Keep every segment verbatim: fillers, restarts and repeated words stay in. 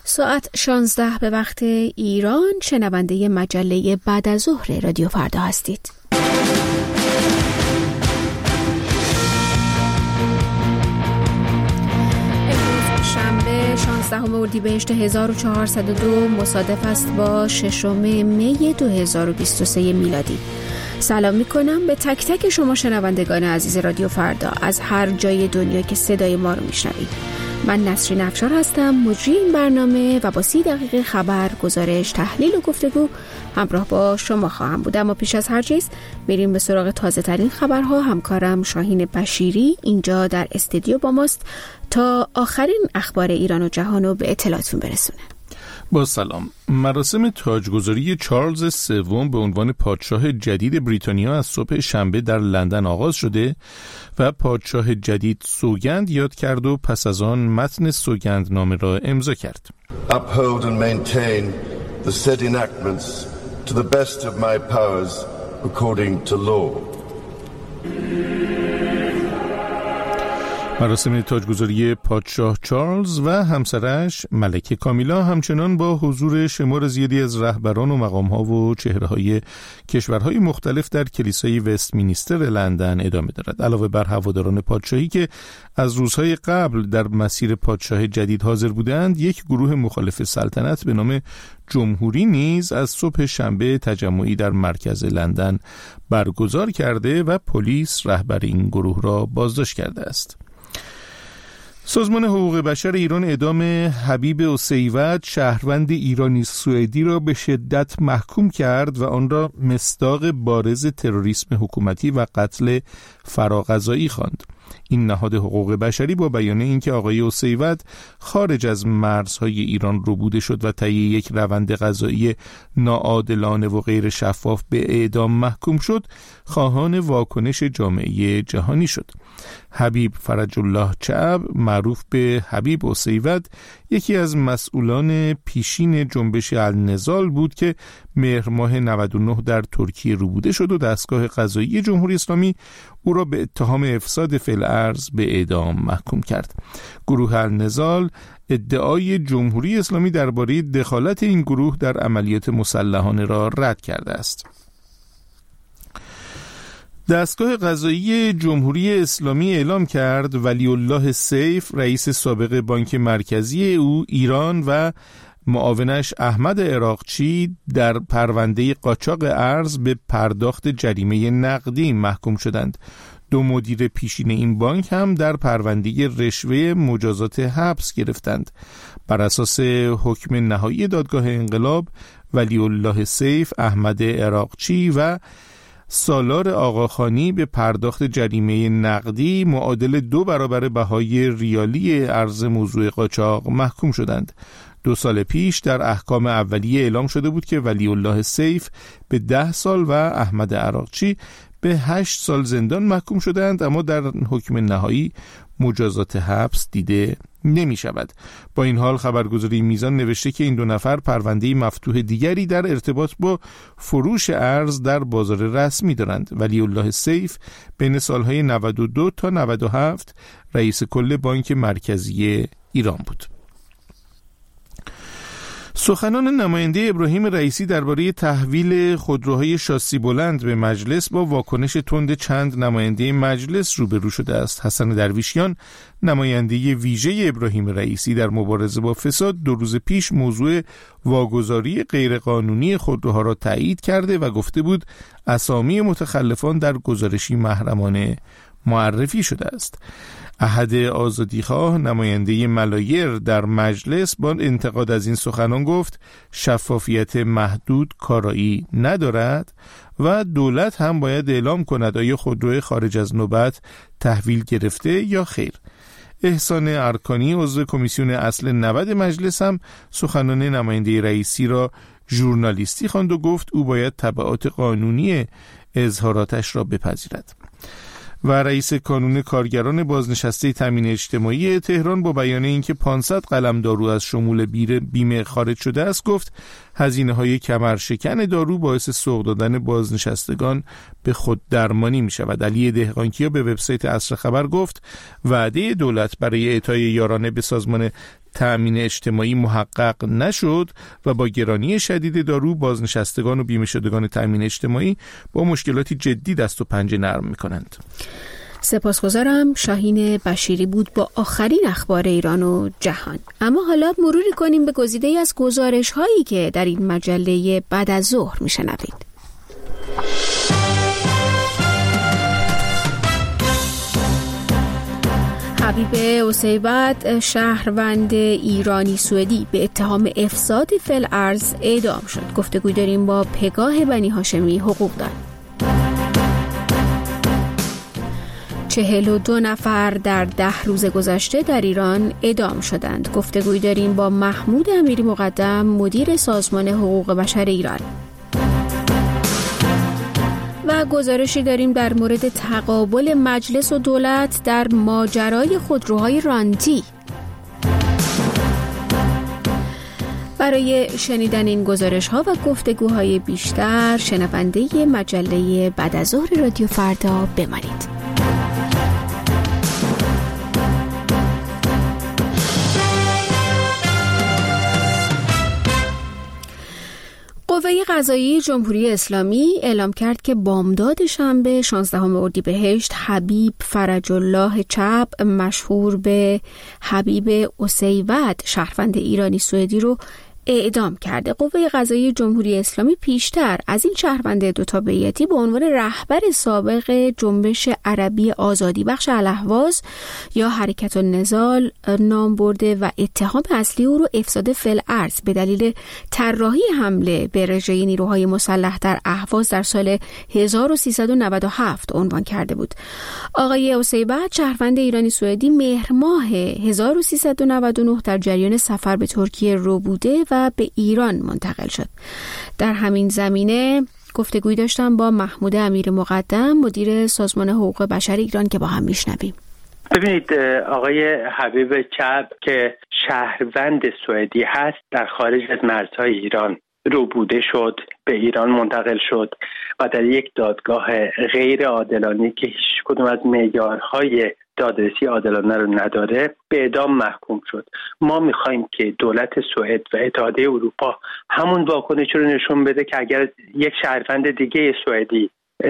ساعت شانزده به وقت ایران، شنونده مجله بعد از ظهر رادیو فردا هستید. امروز شنبه شانزدهم اردیبهشت هزار و چهارصد و دو مصادف است با ششم می دو هزار و بیست و سه میلادی. سلام میکنم به تک تک شما شنوندگان عزیز رادیو فردا از هر جای دنیا که صدای ما رو میشنوید. من نسرین افشار هستم، مجری این برنامه و با سی دقیقه خبر، گزارش، تحلیل و گفتگو همراه با شما خواهم بود. اما پیش از هر چیز بریم به سراغ تازه ترین خبرها. همکارم شاهین بشیری اینجا در استودیو با ماست تا آخرین اخبار ایران و جهان رو به اطلاعتون برسونه. با سلام. مراسم تاجگذاری چارلز سوم به عنوان پادشاه جدید بریتانیا از صبح شنبه در لندن آغاز شده و پادشاه جدید سوگند یاد کرد و پس از آن متن سوگندنامه را امضا کرد. Uphold and maintain the said enactments to the best of my powers according to law. مراسم تاجگذاری پادشاه چارلز و همسرش ملکه کامیلا همچنان با حضور شمار زیادی از رهبران و مقام‌ها و چهره‌های کشورهای مختلف در کلیسای وستمینستر لندن ادامه دارد. علاوه بر هواداران پادشاهی که از روزهای قبل در مسیر پادشاه جدید حاضر بودند، یک گروه مخالف سلطنت به نام جمهوری نیز از صبح شنبه تجمعی در مرکز لندن برگزار کرده و پلیس رهبر این گروه را بازداشت کرده است. سازمان حقوق بشر ایران اعدام حبیب اسیوط، شهروند ایرانی سوئدی را به شدت محکوم کرد و آن را مصداق بارز تروریسم حکومتی و قتل فراغذایی خواند. این نهاد حقوق بشری با بیان اینکه آقای اسیوط خارج از مرزهای ایران ربوده شد و طی یک روند قضایی ناعادلانه و غیر شفاف به اعدام محکوم شد، خواهان واکنش جامعه جهانی شد. حبیب فرج الله چعب، معروف به حبیب اسیوط، یکی از مسئولان پیشین جنبش النضال بود که مهر ماه نود و نه در ترکیه ربوده شد و دستگاه قضایی جمهوری اسلامی او را به اتهام افساد فی الارض به اعدام محکوم کرد. گروه النضال ادعای جمهوری اسلامی درباره دخالت این گروه در عملیات مسلحانه را رد کرده است. دستگاه قضایی جمهوری اسلامی اعلام کرد ولی الله سیف، رئیس سابق بانک مرکزی او ایران و معاونش احمد عراقچی در پرونده قاچاق ارز به پرداخت جریمه نقدی محکوم شدند. دو مدیر پیشین این بانک هم در پرونده رشوه مجازات حبس گرفتند. بر اساس حکم نهایی دادگاه انقلاب، ولی الله سیف، احمد عراقچی و سالار آقاخانی به پرداخت جریمه نقدی معادل دو برابر بهای ریالی ارز موضوع قاچاق محکوم شدند. دو سال پیش در احکام اولیه اعلام شده بود که ولی الله سیف به ده سال و احمد عراقچی به هشت سال زندان محکوم شدند، اما در حکم نهایی مجازات حبس دیده نمی شود. با این حال خبرگزاری میزان نوشته که این دو نفر پرونده مفتوح دیگری در ارتباط با فروش ارز در بازار رسمی دارند. ولی الله سیف بین سالهای نود و دو تا نود و هفت رئیس کل بانک مرکزی ایران بود. سخنان نماینده ابراهیم رئیسی درباره تحویل خودروهای شاسی بلند به مجلس با واکنش تند چند نماینده مجلس روبرو شده است. حسن درویشیان، نماینده ویژه ابراهیم رئیسی در مبارزه با فساد، دو روز پیش موضوع واگذاری غیرقانونی خودروها را تایید کرده و گفته بود اسامی متخلفان در گزارشی محرمانه معرفی شده است. احد آزادیخواه، نماینده ملایر در مجلس، با انتقاد از این سخنان گفت شفافیت محدود کارایی ندارد و دولت هم باید اعلام کند آیا خودرو خارج از نوبت تحویل گرفته یا خیر. احسان ارکانی، عضو کمیسیون اصل نود مجلس، هم سخنان نماینده رئیسی را ژورنالیستی خواند و گفت او باید تبعات قانونی اظهاراتش را بپذیرد. و رئیس کانون کارگران بازنشسته تامین اجتماعی تهران با بیان اینکه پانصد قلم دارو از شمول بیمه خارج شده است گفت هزینه‌های کمرشکن دارو باعث سوق دادن بازنشستگان به خود درمانی می شود. علی دهقانکیا به وبسایت عصر خبر گفت وعده دولت برای اعطای یارانه به سازمان تأمین اجتماعی محقق نشد و با گرانی شدید دارو بازنشستگان و بیمه شدگان تأمین اجتماعی با مشکلاتی جدی دست و پنجه نرم می‌کنند. سپاسگزارم. شاهین بشیری بود با آخرین اخبار ایران و جهان. اما حالا مروری کنیم به گزیده‌ای از گزارش‌هایی که در این مجله بعد از ظهر می‌شنوید. حبیب اسیوط شهروند ایرانی سوئدی به اتهام افساد فی‌الارض اعدام شد. گفتگو داریم با پگاه بنی هاشمی حقوقدان. چهل و دو نفر در ده روز گذشته در ایران اعدام شدند. گفتگوی داریم با محمود امیری مقدم مدیر سازمان حقوق بشر ایران. و گزارشی داریم در مورد تقابل مجلس و دولت در ماجرای خودروهای رانتی. برای شنیدن این گزارش‌ها و گفتگوهای بیشتر شنونده مجله بعد از ظهر رادیو فردا بمانید. قوه قضاییه جمهوری اسلامی اعلام کرد که بامداد شنبه شانزدهم اردیبهشت حبیب فرج الله چپ مشهور به حبیب اسیوط شهروند ایرانی سوئدی رو اعدام کرده. قوه قضاییه جمهوری اسلامی پیشتر از این شهروند دو تابعیتی به عنوان رهبر سابق جنبش عربی آزادی بخش الاهواز یا حرکت النضال نام برده و اتهام اصلی او رو افساد فی‌الارض به دلیل طراحی حمله به رژه نیروهای مسلح در اهواز در سال هزار و سیصد و نود و هفت عنوان کرده بود. آقای اسیوط شهروند ایرانی سوئدی مهر ماه هزار و سیصد و نود و نه در جریان سفر به ترکیه رو بوده و به ایران منتقل شد. در همین زمینه گفتگوی داشتم با محمود امیر مقدم مدیر سازمان حقوق بشر ایران که با هم میشنویم. ببینید آقای حبیب چپ که شهروند سوئدی هست در خارج از مرزهای ایران روبوده شد، به ایران منتقل شد و در یک دادگاه غیر عادلانه که هیچ کدوم از معیارهای دادرسی عادلانه رو نداره به اعدام محکوم شد. ما میخوایم که دولت سوئد و اتحادیه اروپا همون واکنش رو نشون بده که اگر یک شهروند دیگه سوئدی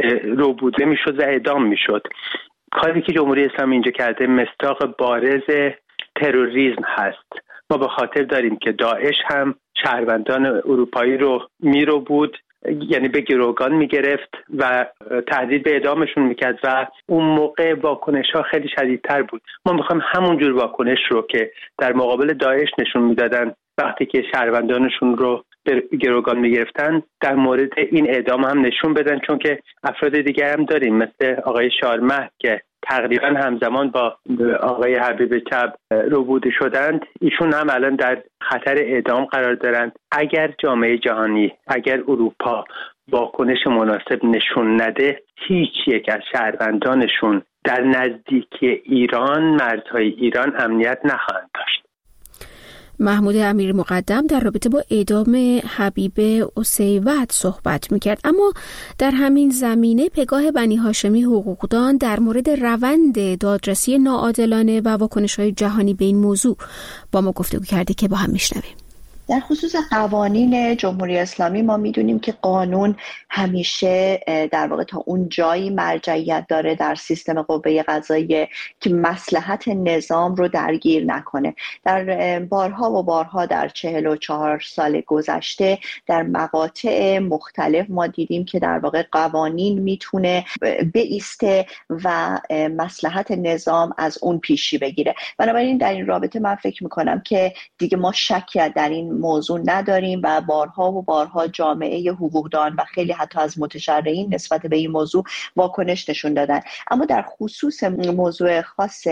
روبوده میشد و اعدام میشد. کاری که جمهوری اسلامی اینجا کرده مصداق بارز تروریسم هست. ما به خاطر داریم که داعش هم شهروندان اروپایی رو میرو بود، یعنی به گروگان میگرفت و تهدید به اعدامشون میکرد و اون موقع واکنش ها خیلی شدیدتر بود. ما میخوایم همون جور واکنش رو که در مقابل داعش نشون میدادن وقتی که شهروندانشون رو به گروگان میگرفتن در مورد این اعدام هم نشون بدن، چون که افراد دیگه هم داریم مثل آقای شارمه که تقریبا همزمان با آقای حبیب چپ روبوده شدند. ایشون هم الان در خطر اعدام قرار دارند. اگر جامعه جهانی، اگر اروپا واکنش مناسب نشون نده، هیچ یک از شهروندانشون در نزدیکی ایران، مرزهای ایران امنیت نخواهند داشت. محمود امیر مقدم در رابطه با اعدام حبیب اسیوط صحبت میکرد. اما در همین زمینه پگاه بنی هاشمی حقوقدان در مورد روند دادرسی ناعادلانه و واکنش‌های جهانی به این موضوع با ما گفتگو کرده که با هم میشنویم. در خصوص قوانین جمهوری اسلامی ما میدونیم که قانون همیشه در واقع تا اون جایی مرجعیت داره در سیستم قوه قضاییه که مصلحت نظام رو درگیر نکنه. در بارها و بارها در چهل و چهار سال گذشته در مقاطع مختلف ما دیدیم که در واقع قوانین میتونه بایسته و مصلحت نظام از اون پیشی بگیره. بنابراین در این رابطه من فکر میکنم که دیگه ما شکی در این موضوع نداریم و بارها و بارها جامعه حقوقدان و خیلی حتی از متشرعین نسبت به این موضوع واکنش نشون دادن. اما در خصوص موضوع خاص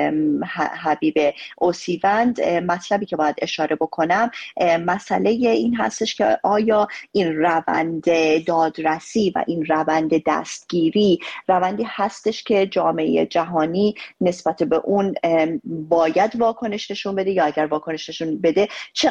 حبیب اسیوط مطلبی که باید اشاره بکنم مسئله این هستش که آیا این روند دادرسی و این روند دستگیری روندی هستش که جامعه جهانی نسبت به اون باید واکنش نشون بده، یا اگر واکنش نشون بده چقدر میتونه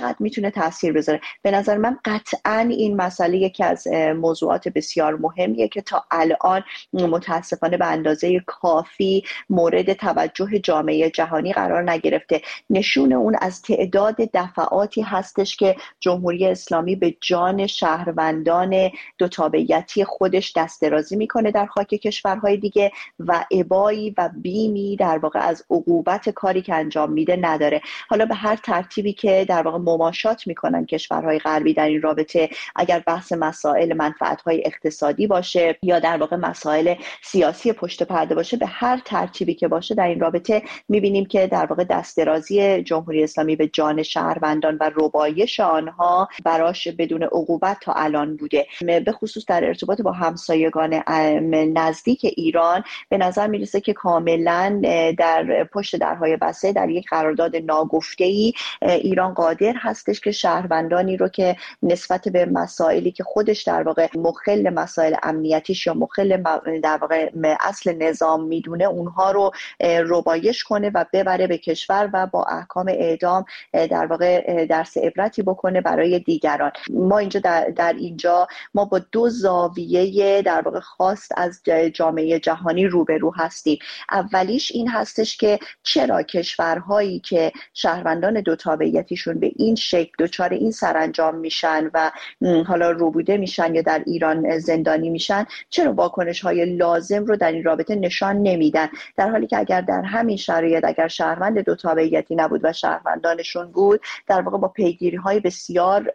میتونه تاثیر بذاره. به نظر من قطعا این مسئله یکی از موضوعات بسیار مهمیه که تا الان متاسفانه به اندازه کافی مورد توجه جامعه جهانی قرار نگرفته. نشون اون از تعداد دفعاتی هستش که جمهوری اسلامی به جان شهروندان دو تابعیتی خودش دست درازی میکنه در خاک کشورهای دیگه و ابایی و بیمی در واقع از عقوبت کاری که انجام میده نداره. حالا به هر ترتیبی که در واقع مماشات میکنن کشورهای غربی در این رابطه، اگر بحث مسائل منفعت‌های اقتصادی باشه یا در واقع مسائل سیاسی پشت پرده باشه، به هر ترتیبی که باشه در این رابطه میبینیم که در واقع دست درازی جمهوری اسلامی به جان شهروندان و ربایش آنها براش بدون عقوبت تا الان بوده. به خصوص در ارتباط با همسایگان نزدیک ایران به نظر میرسه که کاملا در پشت درهای بسته در یک قرارداد ناگفته‌ای ایران قادر هستش که شهروندانی رو که نسبت به مسائلی که خودش در واقع مخل مسائل امنیتیش یا مخل در واقع اصل نظام میدونه اونها رو ربایش کنه و ببره به کشور و با احکام اعدام در واقع درس عبرتی بکنه برای دیگران. ما اینجا در, در اینجا ما با دو زاویه در واقع خاص از جامعه جهانی روبرو هستیم. اولیش این هستش که چرا کشورهایی که شهروندان دو تابعیتیشون به این شکل دچار این سرانجام میشن و حالا روبوده میشن یا در ایران زندانی میشن، چرا واکنش‌های لازم رو در این رابطه نشان نمیدن، در حالی که اگر در همین شرایط اگر شهروند دو تابعیتی نبود و شهروندانشون بود، در واقع با پیگیری‌های بسیار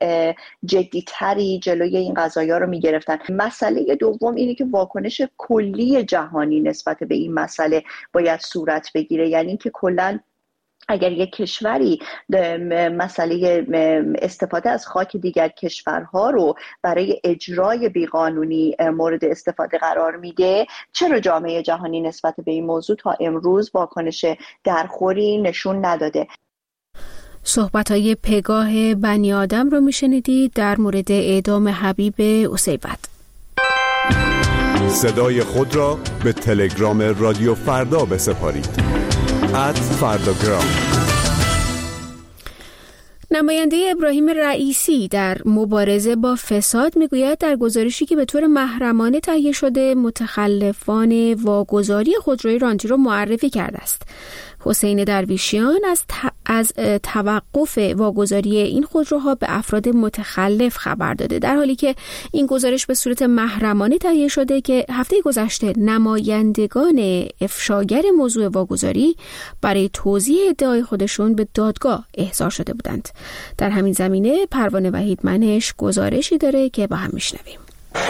جدی‌تری جلوی این قضایا رو میگرفتن. مسئله دوم اینه که واکنش کلی جهانی نسبت به این مسئله باید صورت بگیره، یعنی که کلاً اگر یک کشوری مسئله استفاده از خاک دیگر کشورها رو برای اجرای بیقانونی مورد استفاده قرار میده، چرا جامعه جهانی نسبت به این موضوع تا امروز واکنش درخوری نشون نداده؟ صحبت‌های پگاه بنی آدم رو میشنیدید در مورد اعدام حبیب اسیوط. صدای خود را به تلگرام رادیو فردا بسپارید. ات فرداگرام. نماینده ابراهیم رئیسی در مبارزه با فساد میگوید در گزارشی که به طور محرمانه تهیه شده متخلفان واگذاری خودروی رانتی رو معرفی کرده است. حسین درویشیان از, ت... از توقف واگذاری این خودروها به افراد متخلف خبر داده، در حالی که این گزارش به صورت محرمانه تهیه شده که هفته گذشته نمایندگان افشاگر موضوع واگذاری برای توضیح ادعای خودشون به دادگاه احضار شده بودند. در همین زمینه پروانه وحید منش گزارشی داره که با هم میشنویم.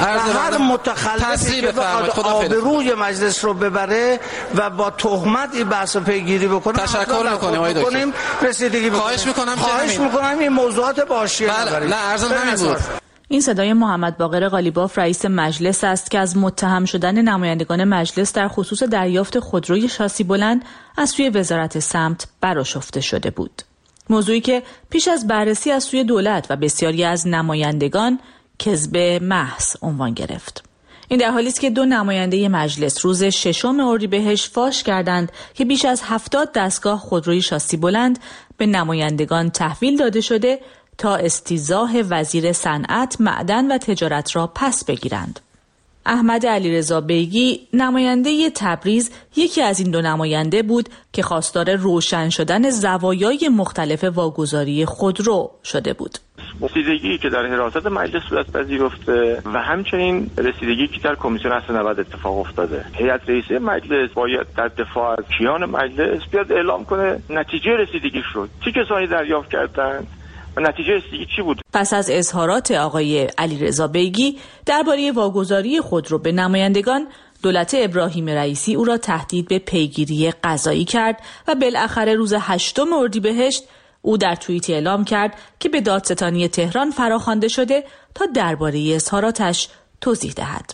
هر متخلفی که بخواد آبروی مجلس رو ببره و با تهمت این بحث پیگیری بکنه، تشکر میکنیم آقای دکتر، رسیدگی بکنیم. خواهش میکنم خواهش میکنم این موضوعات باشیه بله. نه عرضم همین بود. این صدای محمد باقر قالیباف رئیس مجلس است که از متهم شدن نمایندگان مجلس در خصوص دریافت خودروی شاسی بلند از سوی وزارت سمت برآشفته شده بود. موضوعی که پیش از بررسی از سوی دولت و بسیاری از نمایندگان کذب محض عنوان گرفت. این در حالی است که دو نماینده مجلس روز ششم اردیبهشت فاش کردند که بیش از هفتاد دستگاه خودروی شاسی بلند به نمایندگان تحویل داده شده تا استیضاح وزیر صنعت، معدن و تجارت را پس بگیرند. احمد علیرضا بیگی نماینده تبریز یکی از این دو نماینده بود که خواستار روشن شدن زوایای مختلف واگذاری خودرو شده بود. رسیدگی که در حراست مجلس صورت پذیرفته و همچنین رسیدگی که در کمیسیون هست نود اتفاق افتاده. هیئت رئیسه مجلس باید در دفاع از کیان مجلس بیاد اعلام کنه نتیجه رسیدگیش رو، چه کسانی دریافت کردند و نتیجه رسیدگی چی بود. پس از اظهارات آقای علیرضا بیگی درباره واگذاری خودرو به نمایندگان، دولت ابراهیم رئیسی او را تهدید به پیگیری قضایی کرد و بالاخره روز هشتم اردیبهشت او در توییتی اعلام کرد که به دادستانی تهران فراخوانده شده تا درباره اظهاراتش توضیح دهد.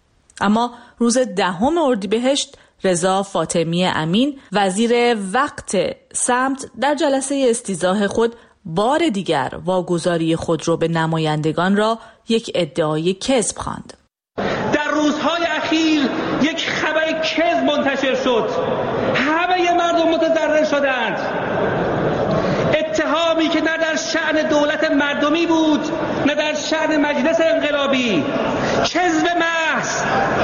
اما روز دهم اردیبهشت رضا فاطمی امین وزیر وقت سمت در جلسه استیضاح خود بار دیگر واگذاری خودرو به نمایندگان را یک ادعای کذب خواند. در روزهای اخیر یک خبر کذب منتشر شد. همه مردم متضرر شدند. اتهامی که نه در شأن دولت مردمی بود نه در شأن مجلس انقلابی، کذب محض،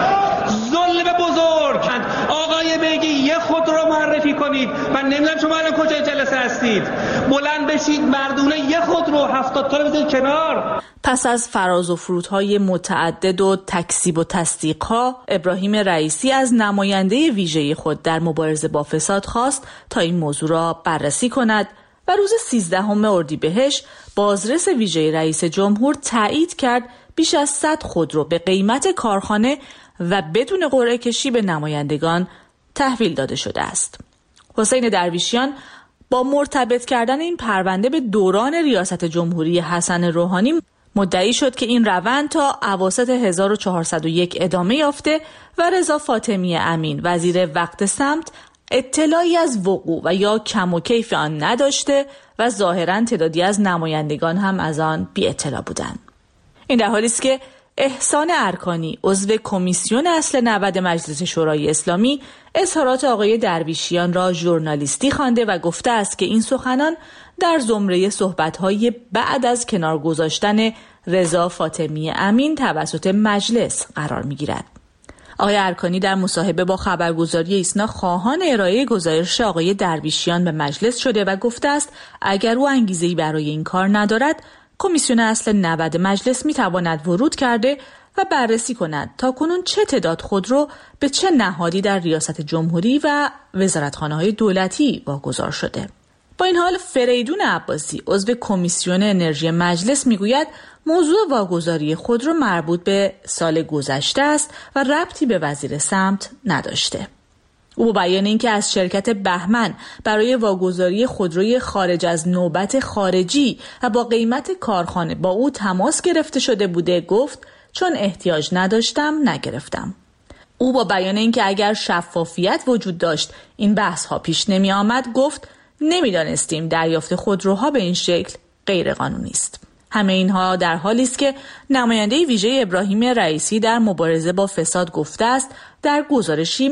ظلم بزرگ. آقای بیگی یه خود رو معرفی کنید، من نمیدونم شما الان کجای جلسه هستید، بلند بشید مردونه یه خود رو هفتاد تا رو بزنید کنار. پس از فراز و فرودهای متعدد و تکذیب و تصدیقها، ابراهیم رئیسی از نماینده ویژه خود در مبارزه با فساد خواست تا این موضوع را بررسی کند و روز سیزدهم اردیبهشت بازرس ویژه رئیس جمهور تایید کرد بیش از صد خودرو به قیمت کارخانه و بدون قرعه کشی به نمایندگان تحویل داده شده است. حسین درویشیان با مرتبط کردن این پرونده به دوران ریاست جمهوری حسن روحانی مدعی شد که این روند تا اواسط هزار و چهارصد و یک ادامه یافته و رضا فاطمی امین وزیر وقت سمت اطلاعی از وقوع و یا کم و کیف آن نداشته و ظاهراً تعدادی از نمایندگان هم از آن بی اطلاع بودند. این در حالی است که احسان ارکانی عضو کمیسیون اصل نود مجلس شورای اسلامی اظهارات آقای درویشیان را ژورنالیستی خوانده و گفته است که این سخنان در زمره صحبت‌های بعد از کنار گذاشتن رضا فاطمی امین توسط مجلس قرار می‌گیرد. آقای ارکانی در مصاحبه با خبرگزاری ایسنا خواهان ارائه گزارش آقای درویشیان به مجلس شده و گفته است اگر او انگیزه‌ای برای این کار ندارد، کمیسیون اصل نود مجلس می‌تواند ورود کرده و بررسی کند تا کنون چه تعداد خودرو به چه نهادی در ریاست جمهوری و وزارتخانه‌های دولتی واگذار شده. با این حال فریدون عباسی عضو کمیسیون انرژی مجلس میگوید موضوع واگذاری خودرو مربوط به سال گذشته است و ربطی به وزیر سمت نداشته. او با بیان اینکه از شرکت بهمن برای واگذاری خودروی خارج از نوبت خارجی و با قیمت کارخانه با او تماس گرفته شده بوده گفت چون احتیاج نداشتم نگرفتم. او با بیان اینکه اگر شفافیت وجود داشت این بحث ها پیش نمی آمد گفت نمیدانستیم دریافت خودروها به این شکل غیر قانونی است. همه اینها در حالی است که نماینده ویژه ابراهیم رئیسی در مبارزه با فساد گفته است در گزارشی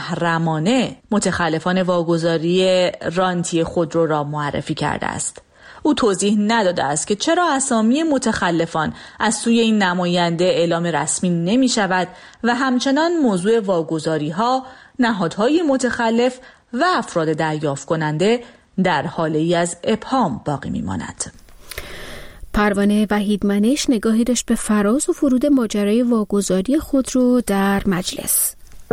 محرمانه متخلفان واگذاری رانتی خودرو را معرفی کرده است. او توضیح نداده است که چرا اسامی متخلفان از سوی این نماینده اعلام رسمی نمی شود و همچنان موضوع واگذاری ها، نهادهای متخلف و افراد دریافت کننده در حالی از ابهام باقی می ماند. پروانه وحیدمنش نگاهی داشت به فراز و فرود ماجرای واگذاری خودرو در مجلس.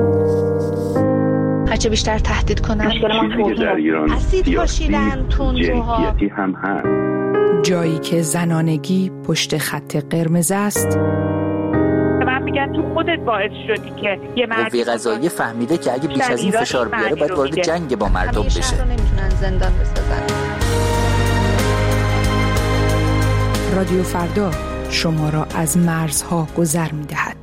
هرچه بیشتر تهدید کنن اسید پاشیدن تندروها هم هست. جایی که زنانگی پشت خط قرمز است. من میگم تو خودت باعث شدی که یه مرد قوه قضاییه فهمیده که اگه بیش از این فشار بیاره باید وارد جنگ با مردم بشه. همیشه نمیتونن زندان بسازن. رادیو فردا شما را از مرزها گذر می‌دهد.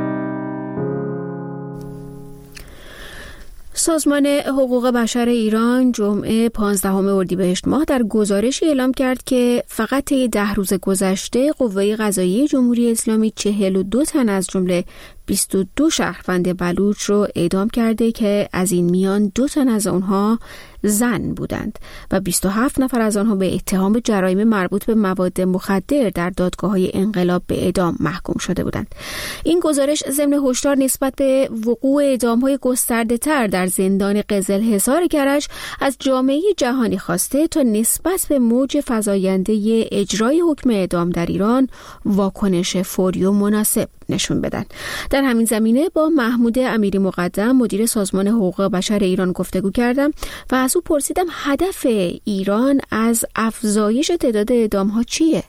سازمان حقوق بشر ایران جمعه پانزدهم اردیبهشت ماه در گزارشی اعلام کرد که فقط طی ده روز گذشته قوه قضاییه جمهوری اسلامی چهل و دو تن از جمله بیست و دو شهروند بلوچ رو اعدام کرده که از این میان دو تن از آنها زن بودند و بیست و هفت نفر از آنها به اتهام جرایم مربوط به مواد مخدر در دادگاه‌های انقلاب به اعدام محکوم شده بودند. این گزارش ضمن هشدار نسبت به وقوع اعدام‌های گسترده‌تر در زندان قزلحصار کرج از جامعه جهانی خواسته تا نسبت به موج فزاینده اجرای حکم اعدام در ایران واکنش فوری و مناسب نشون بدن. در همین زمینه با محمود امیری مقدم مدیر سازمان حقوق بشر ایران گفتگو کردم و از او پرسیدم هدف ایران از افزایش تعداد اعدام‌ها چیه؟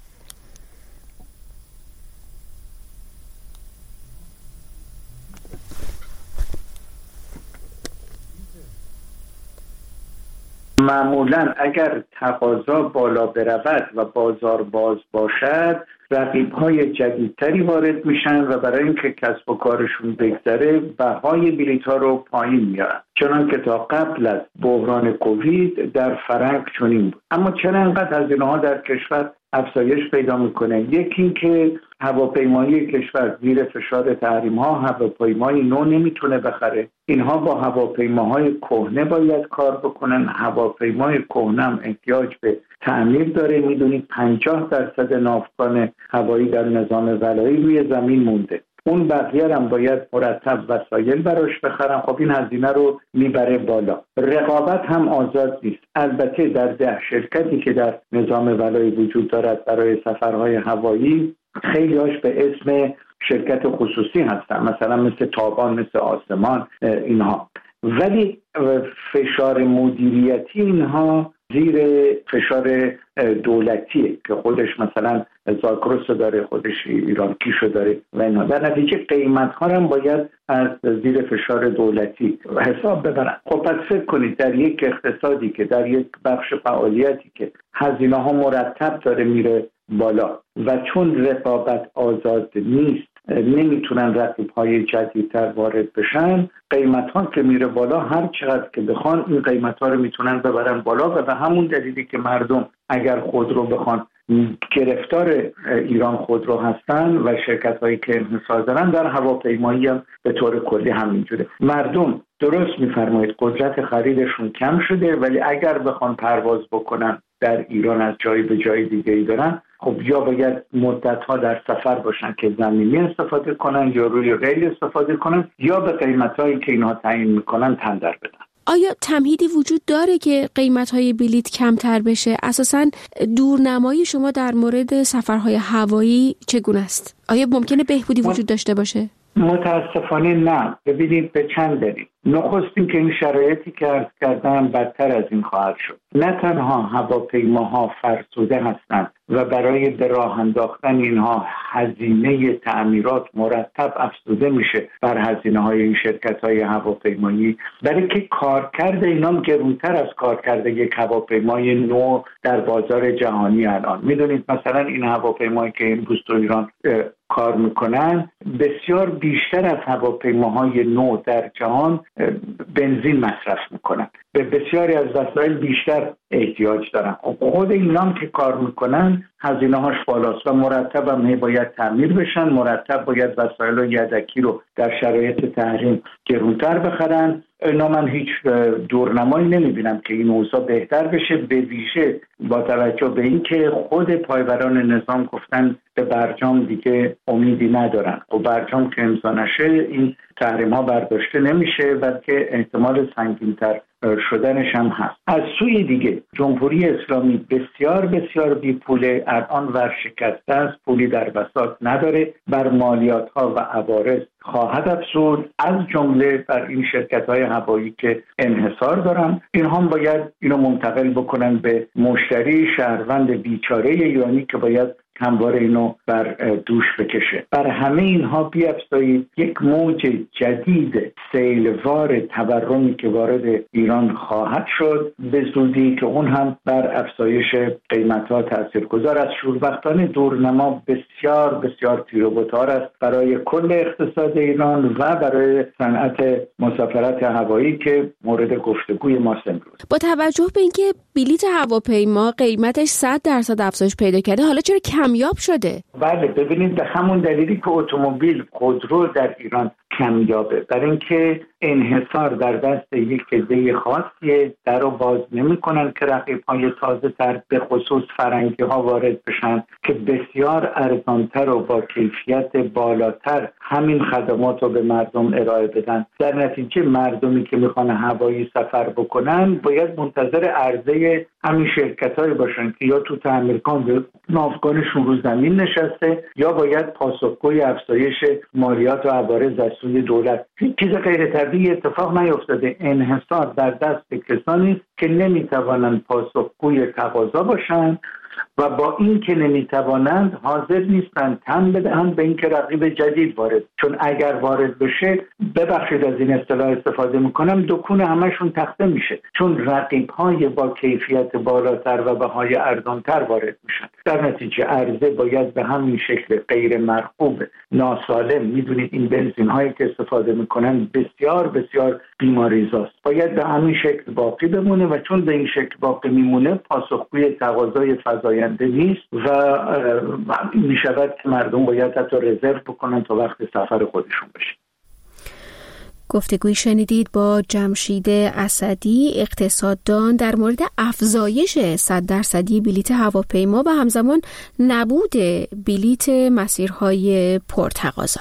معمولا اگر تقاضا بالا برود و بازار باز باشد رقیب‌های جدیدتری وارد میشن و برای اینکه کسب و کارشون بگذره بهای بلیط‌ها رو پایین میارن، چنان که تا قبل از بحران کووید در فرنگ چنین بود. اما چرا انقدر هزینه‌ها در کشور افزایش پیدا میکنه. یکی این که هواپیمایی کشور زیر فشار تحریم ها هواپیمای نو نمیتونه بخره. اینها با هواپیماهای کهنه باید کار بکنن. هواپیمای کهنه هم احتیاج به تعمیر داره. میدونید پنجاه درصد ناوگان هوایی در نظام ولایی روی زمین مونده. اون بقیه هم باید مرتب وسایل براش بخرن. خب این هزینه رو میبره بالا. رقابت هم آزاد نیست. البته در ده شرکتی که در نظام ولایی وجود دارد برای سفرهای هوایی، خیلی هاش به اسم شرکت خصوصی هستن، مثلا مثل تابان، مثل آسمان اینها، ولی فشار مدیریتی اینها زیر فشار دولتیه که خودش مثلا زاکروس داره، خودش ایرانکیشو داره و اینا. در نتیجه قیمت ها هم باید از زیر فشار دولتی حساب ببرن. خب پس فکر کنید در یک اقتصادی که در یک بخش فعالیتی که هزینه ها مرتب داره میره بالا و چون رقابت آزاد نیست نمیتونن رقیب‌های جدیدتر وارد بشن، قیمت‌ها که میره بالا هر چقدر که بخوان این قیمت‌ها رو میتونن ببرن بالا و به همون دلیلی که مردم اگر خودرو بخوان گرفتار ایران خودرو هستن و شرکت‌هایی که انحصار دارن، در هواپیمایی هم به طور کلی همینجوره. مردم درست میفرمایید قدرت خریدشون کم شده، ولی اگر بخوان پرواز بکنن در ایران از جایی به جای دیگه ای دارن، خب یا باید مدت‌ها در سفر باشن که زمینی استفاده کنن یا روی ریل استفاده کنن یا به قیمت‌هایی که اینها تعیین میکنن تندر بدن. آیا تمهیدی وجود داره که قیمت‌های بلیط کمتر بشه؟ اساساً دورنمایی شما در مورد سفرهای هوایی چگونه است؟ آیا ممکنه بهبودی وجود داشته باشه؟ متاسفانه نه. ببینید به چند دلیل. نخست این که این شرایطی که عرض کردم بدتر از این خواهد شد. نه تنها هواپیماها فرسوده هستند و برای به راه انداختن اینها هزینه تعمیرات مرتب افزوده میشه بر هزینه های این شرکت های هواپیمایی، برای که کارکرد اینا هم گرونتر از کارکرد یک هواپیمای نو در بازار جهانی الان. میدونید مثلا این هواپیمایی که امروز تو ایران کار میکنن بسیار بیشتر از هواپیماهای نو در جهان بنزین مصرف میکنن، به بسیاری از وسایل بیشتر احتیاج دارن. خود اینا هم که کار میکنن هزینه هاش بالاست و مرتب هم باید تعمیر بشن، مرتب باید وسایل و یدکی رو در شرایط تحریم گرونتر بخرن. اینا من هیچ دورنمایی نمیبینم که این اوضاع بهتر بشه، به ویژه با توجه به این که خود پایبران نظام گفتن به برجام دیگه امیدی ندارن و برجام که امضا نشه این تحریم ها برداشته نمیشه، بلکه احتمال سنگین‌تر شدنش هم هست. از سوی دیگه جمهوری اسلامی بسیار بسیار بی پوله، الان ورشکسته است، پولی در بساط نداره، بر مالیات ها و عوارض خواهد افزود، از جمله بر این شرکت های هوایی که انحصار دارن. این هم باید اینو منتقل بکنن به مشتری شهروند بیچاره ایرانی که باید همواره اینو بر دوش بکشه. بر همه اینها بیافزایید یک موج جدید سیلوار تورمی که وارد ایران خواهد شد به زودی که اون هم بر افزایش قیمت‌ها تاثیرگذار است. شوربختانه دورنما بسیار بسیار تیر و بتار است برای کل اقتصاد ایران و برای صنعت مسافرت هوایی که مورد گفتگوی ماست امروز. با توجه به اینکه بلیط هواپیما قیمتش صد درصد افزایش پیدا کرده، حالا چرا کمیاب شده؟ بله ببینید به همون دلیلی که اتومبیل خودرو در ایران کمیابه، برای اینکه انحصار در دست یک عده خاصیه، در رو باز نمی کنن که رقیب‌های تازه تر به خصوص فرنگی ها وارد بشن که بسیار ارزانتر و با کیفیت بالاتر همین خدمات رو به مردم ارائه بدن. در نتیجه مردمی که میخوان هوایی سفر بکنن باید منتظر عرضه همین شرکت‌های باشن که یا تو تعمیرکن به ناوگانشون رو زمین نشسته یا باید پاسخگوی افزایش مالیات و عوارض از سوی دولت. چیز غیر طبیعی اتفاق نیفتاده. انحصار در دست کسانی است که نمیتوانند پاسخگوی تقاضا باشند و با این که نمیتوانند حاضر نیستند تن بدهند به این که رقیب جدید وارد، چون اگر وارد بشه، ببخشید از این اصطلاح استفاده میکنم، دکون همشون تخته میشه، چون رقیب‌های با کیفیت بالاتر و بهای ارزانتر وارد میشن. در نتیجه عرضه باید به همین شکل غیر مرغوب ناسالم، میدونید این بنزین هایی که استفاده میکنن بسیار بسیار بیماریزاست، باید به همین شکل باقی بمونه و چون به این شکل باقی میمونه پاسخگوی تقاضای فضا فزاینده نیست و می شود که مردم باید حتی رزرو بکنن تا وقت سفر خودشون بشه. گفتگوی شنیدید با جمشید اسدی، اقتصاددان، در مورد افزایش صد درصدی بلیت هواپیما و همزمان نبود بلیت مسیرهای پرتقاضا.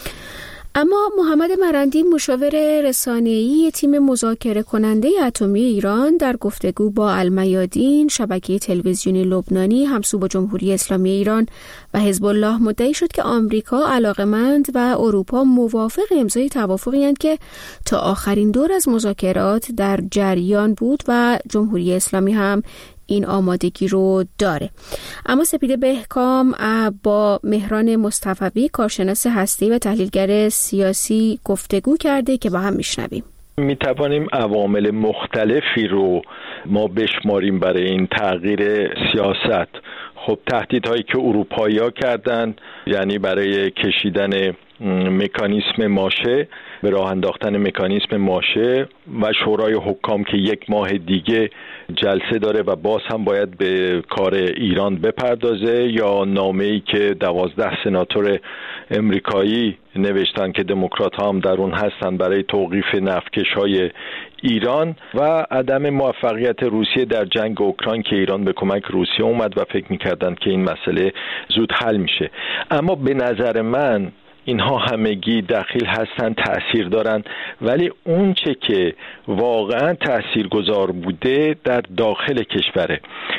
اما محمد مرندی، مشاور رسانه‌ای تیم مذاکره کننده اتمی ایران، در گفتگو با المیادین، شبکه تلویزیونی لبنانی همسو با جمهوری اسلامی ایران و حزب الله، مدعی شد که آمریکا علاقمند و اروپا موافق امضای توافقی اند که تا آخرین دور از مذاکرات در جریان بود و جمهوری اسلامی هم این آمادگی رو داره. اما سپیده بهکام با مهران مصطفوی، کارشناس هستی و تحلیلگر سیاسی، گفتگو کرده که با هم میشنویم. می توانیم عوامل مختلفی رو ما بشماریم برای این تغییر سیاست. خب تهدیدهایی که اروپایی‌ها کردن، یعنی برای کشیدن مکانیسم ماشه، به راه انداختن مکانیسم ماشه و شورای حکام که یک ماه دیگه جلسه داره و باز هم باید به کار ایران بپردازه، یا نامه‌ای که دوازده سناتور امریکایی نوشتن که دموکرات ها هم در اون هستن برای توقیف نفتکش‌های ایران، و عدم موفقیت روسیه در جنگ اوکراین که ایران به کمک روسیه اومد و فکر می‌کردن که این مسئله زود حل میشه. اما به نظر من اینها همگی دخیل هستن، تأثیر دارن، ولی اون چه که واقعا تأثیرگذار بوده در داخل کشوره.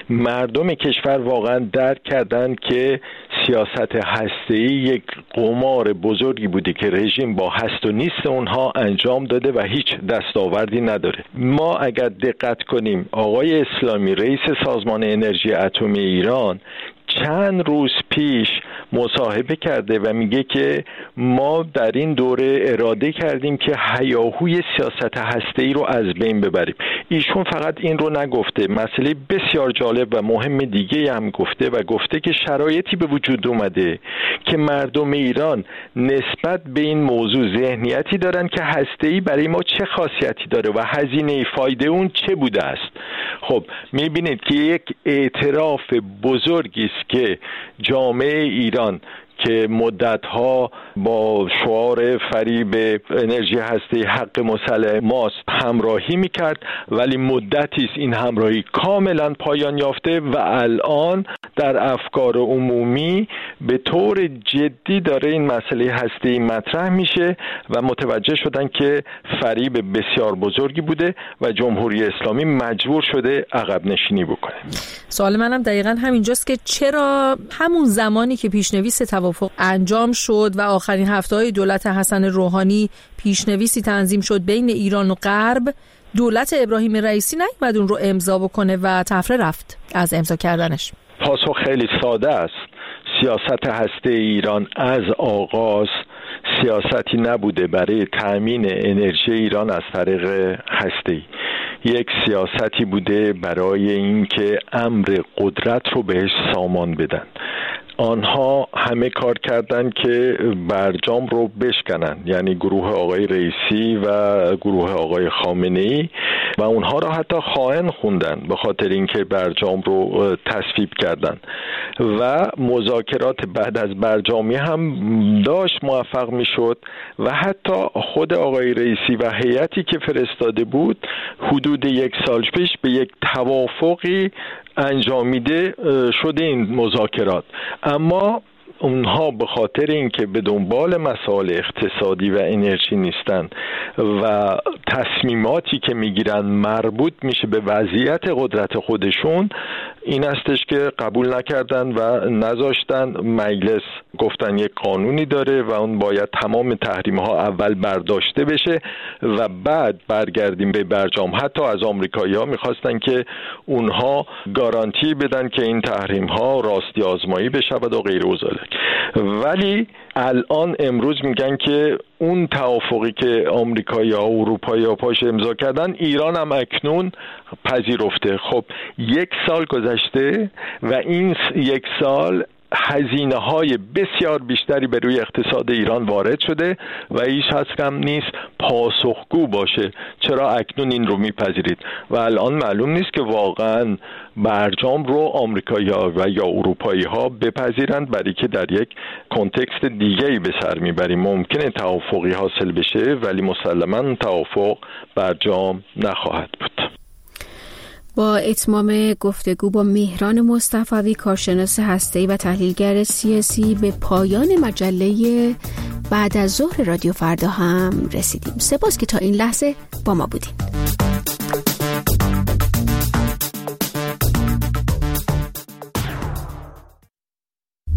مردم کشور واقعا درک کردن که سیاست هسته‌ای یک قمار بزرگی بوده که رژیم با هست و نیست اونها انجام داده و هیچ دستاوردی نداره. ما اگر دقت کنیم، آقای اسلامی رئیس سازمان انرژی اتمی ایران چند روز پیش مصاحبه کرده و میگه که ما در این دوره اراده کردیم که هیاهوی سیاست هسته‌ای رو از بین ببریم. ایشون فقط این رو نگفته، مسئله بسیار جالب و مهم دیگه هم گفته و گفته که شرایطی به وجود اومده که مردم ایران نسبت به این موضوع ذهنیتی دارن که هسته‌ای برای ما چه خاصیتی داره و هزینه فایده اون چه بوده است. خب میبینید که یک اعتراف بزرگی است که جامعه ایران که مدتها با شعار فریب انرژی هستی حق مسلح ماست همراهی میکرد، ولی مدتی است این همراهی کاملا پایان یافته و الان در افکار عمومی به طور جدی داره این مسئله هستی مطرح میشه و متوجه شدن که فریب بسیار بزرگی بوده و جمهوری اسلامی مجبور شده عقب نشینی بکنه. سوال منم دقیقاً همینجاست که چرا همون زمانی که پیشنویس توافق انجام شد و آخرین هفته‌های دولت حسن روحانی پیشنویسی تنظیم شد بین ایران و غرب، دولت ابراهیم رئیسی نیامد اون رو امضا بکنه و تفره رفت از امضا کردنش؟ پاسخ خیلی ساده است. سیاست هسته ایران از آغاز سیاستی نبوده برای تأمین انرژی ایران از طریق هسته‌ای. یک سیاستی بوده برای اینکه امر قدرت رو بهش سامان بدن. آنها همه کار کردن که برجام رو بشکنن، یعنی گروه آقای رئیسی و گروه آقای خامنه‌ای، و اونها را حتی خائن خوندن به خاطر اینکه برجام رو تصویب کردن و مذاکرات بعد از برجامی هم داشت موفق میشد و حتی خود آقای رئیسی و هیئتی که فرستاده بود حدود یک سال پیش به یک توافقی انجامیده شده این مذاکرات. اما اونها به خاطر اینکه به دنبال مسائل اقتصادی و انرژی نیستن و تصمیماتی که میگیرن مربوط میشه به وضعیت قدرت خودشون، این استش که قبول نکردن و نذاشتن مجلس. گفتن یک قانونی داره و اون باید تمام تحریم ها اول برداشته بشه و بعد برگردیم به برجام. حتی از آمریکایی ها میخواستن که اونها گارانتی بدن که این تحریم ها راستی آزمایی بشود و غیر و ذالک. ولی الان امروز میگن که اون توافقی که آمریکایی‌ها و اروپایی‌ها پاش امضا کردن ایران هم اکنون پذیرفته. خب یک سال گذشته و این یک سال هزینه های بسیار بیشتری به روی اقتصاد ایران وارد شده و هیچ کم نیست پاسخگو باشه چرا اکنون این رو میپذیرید و الان معلوم نیست که واقعا برجام رو آمریکایی ها و یا اروپایی ها بپذیرند، برای که در یک کنتکست دیگه‌ای به سر میبریم. ممکنه توافقی حاصل بشه ولی مسلماً توافق برجام نخواهد بود. با اتمام گفتگو با مهران مصطفوی، کارشناس هسته‌ای و تحلیلگر سیاسی، به پایان مجله بعد از ظهر رادیو فردا هم رسیدیم. سپاس که تا این لحظه با ما بودین.